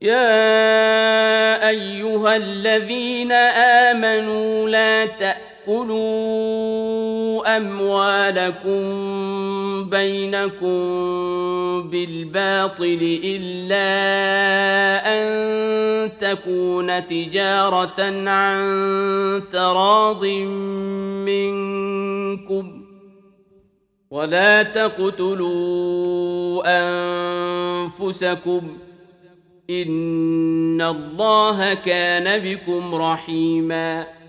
يا أيها الذين آمنوا لا تأكلوا أموالكم بينكم بالباطل إلا أن تكون تجارة عن تراض منكم ولا تقتلوا أنفسكم إن الله كان بكم رحيماً